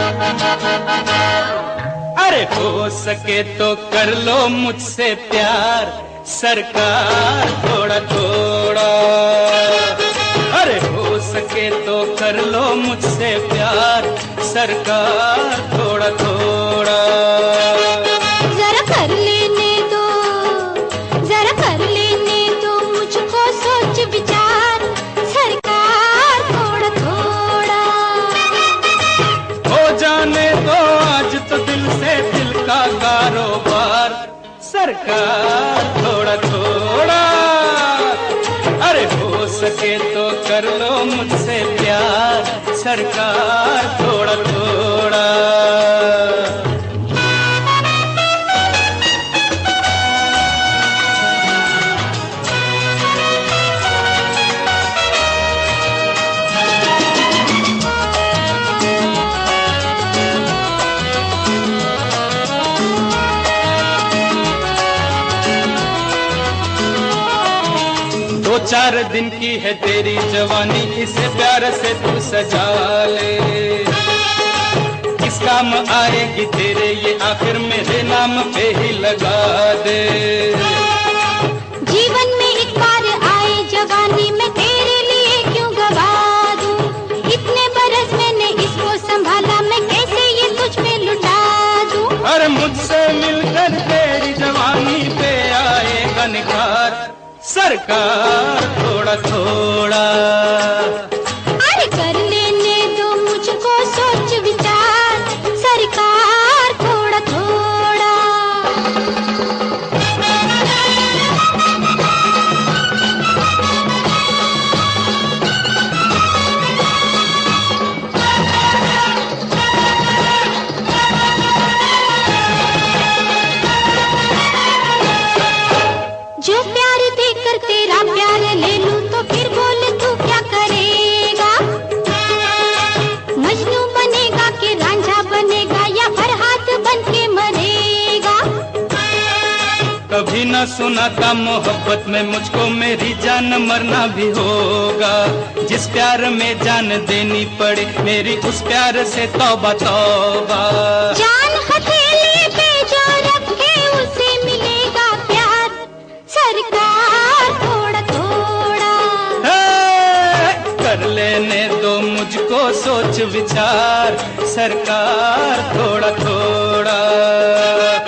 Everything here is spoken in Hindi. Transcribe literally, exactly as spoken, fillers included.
अरे हो सके तो कर लो मुझसे प्यार सरकार थोड़ा थोड़ा। अरे हो सके तो कर लो मुझसे प्यार सरकार थोड़ा थोड़ा। जरा कर लेने दो, जरा कर लेने दो मुझको सोच विचार सरकार थोड़ा थोड़ा। हो जाने दो आज तो दिल से दिल का कारोबार सरकार थोड़ा थोड़ा। अरे हो सके तो कर लो मुझसे प्यार सरकार थोड़ा थोड़ा। दो चार दिन की है तेरी जवानी इसे प्यार से तू सजा ले। किस काम आएगी तेरे ये आखिर मेरे नाम पे ही लगा दे। जीवन में एक बार आए जवानी में तेरे लिए क्यों गवा दूं। इतने बरस मैंने इसको संभाला मैं कैसे ये तुझ पे लुटा दूं। अरे मुझसे मिलकर तेरी जवानी पे आएगा निखार सरकार थोड़ा थोड़ा। अरे कर लेने दो मुझको सोच विचार सरकार थोड़ा थोड़ा। जो प्यार देकर तेरा प्यार ले लूं तो फिर बोल तू क्या करेगा। मजनू बनेगा कि रांझा बनेगा या फरहाद बन के मरेगा। कभी न सुना था मोहब्बत में मुझको मेरी जान मरना भी होगा। जिस प्यार में जान देनी पड़े मेरी उस प्यार से तौबा तौबा। जान हथेली पे जो रखे उसे मिलेगा प्यार सरकार थोड़ा थोड़ा। कर लेने दो मुझको सोच विचार सरकार थोड़ा थोड़ा।